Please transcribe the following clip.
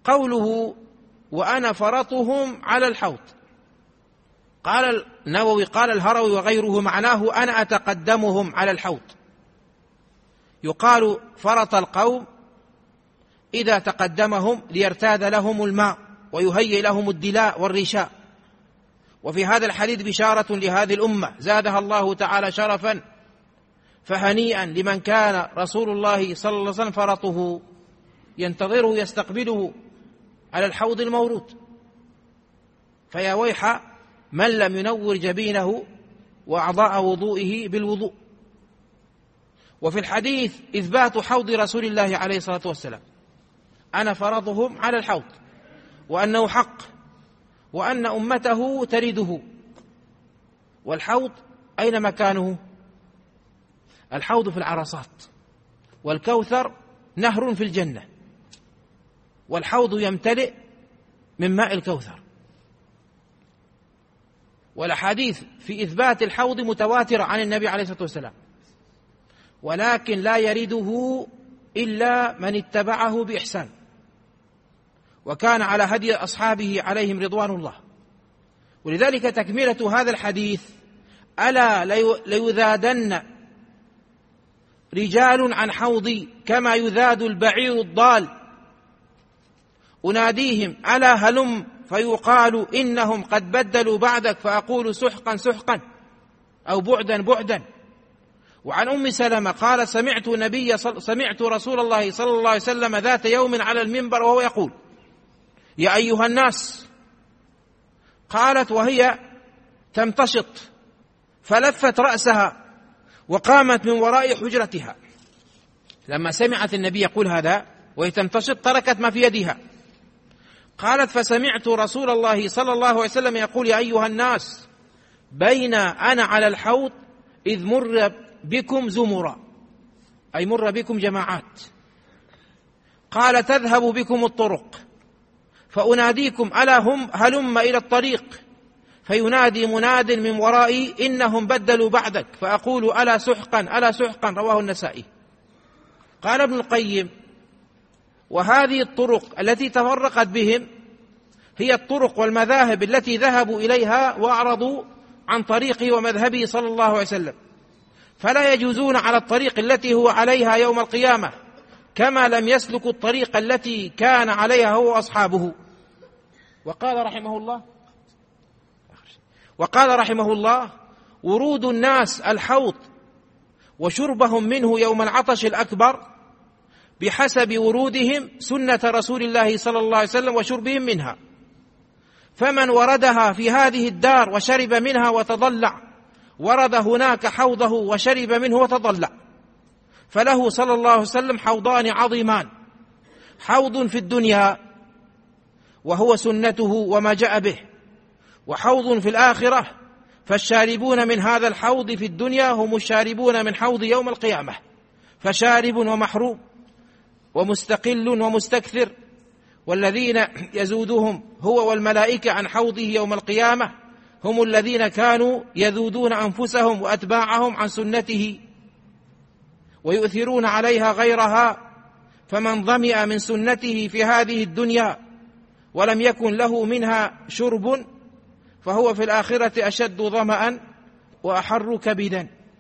قوله وأنا فرطهم على الحوض، قال النووي قال الهروي وغيره معناه أنا أتقدمهم على الحوض. يقال فرط القوم إذا تقدمهم ليرتاد لهم الماء ويهيئ لهم الدلاء والرشاء. وفي هذا الحديث بشارة لهذه الأمة زادها الله تعالى شرفا، فهنيئا لمن كان رسول الله صلى الله عليه وسلم فرطه ينتظره يستقبله على الحوض المورود. فيا ويح من لم ينور جبينه وأعضاء وضوئه بالوضوء. وفي الحديث إثبات حوض رسول الله عليه الصلاة والسلام، أنا فرضهم على الحوض، وأنه حق، وأن أمته ترده. والحوض أين مكانه؟ الحوض في العرصات، والكوثر نهر في الجنة، والحوض يمتلئ من ماء الكوثر. والأحاديث في إثبات الحوض متواترة عن النبي عليه الصلاة والسلام، ولكن لا يرده إلا من اتبعه بإحسان وكان على هدي أصحابه عليهم رضوان الله. ولذلك تكملة هذا الحديث ألا ليذادن رجال عن حوضي كما يذاد البعير الضال، أناديهم ألا هلم فيقال إنهم قد بدلوا بعدك فأقول سحقا سحقا أو بعدا بعدا. وعن أم سلمة قال سمعت رسول الله صلى الله عليه وسلم ذات يوم على المنبر وهو يقول يا أيها الناس، قالت وهي تمتشط فلفت رأسها وقامت من وراء حجرتها. لما سمعت النبي يقول هذا وهي تمتشط تركت ما في يدها. قالت فسمعت رسول الله صلى الله عليه وسلم يقول يا أيها الناس بين أنا على الحوض إذ مر بكم زمرا، أي مر بكم جماعات، قال تذهب بكم الطرق فأناديكم ألا هلم إلى الطريق، فينادي مناد من ورائي إنهم بدلوا بعدك فأقول ألا سحقا ألا سحقا. رواه النسائي. قال ابن القيم وهذه الطرق التي تفرقت بهم هي الطرق والمذاهب التي ذهبوا إليها وأعرضوا عن طريقه ومذهبه صلى الله عليه وسلم، فلا يجوزون على الطريق التي هو عليها يوم القيامة، كما لم يسلكوا الطريق التي كان عليها هو وأصحابه. وقال رحمه الله ورود الناس الحوض وشربهم منه يوم العطش الأكبر بحسب ورودهم سنة رسول الله صلى الله عليه وسلم وشربهم منها، فمن وردها في هذه الدار وشرب منها وتضلع ورد هناك حوضه وشرب منه وتضلع، فله صلى الله عليه وسلم حوضان عظيمان، حوض في الدنيا وهو سنته وما جاء به، وحوض في الآخرة، فالشاربون من هذا الحوض في الدنيا هم الشاربون من حوض يوم القيامة، فشارب ومحروم ومستقل ومستكثر، والذين يزودهم هو والملائكة عن حوضه يوم القيامة هم الذين كانوا يذودون أنفسهم وأتباعهم عن سنته ويؤثرون عليها غيرها، فمن ظمئ من سنته في هذه الدنيا ولم يكن له منها شرب فهو في الآخرة أشد ظمأ وأحر كبدا.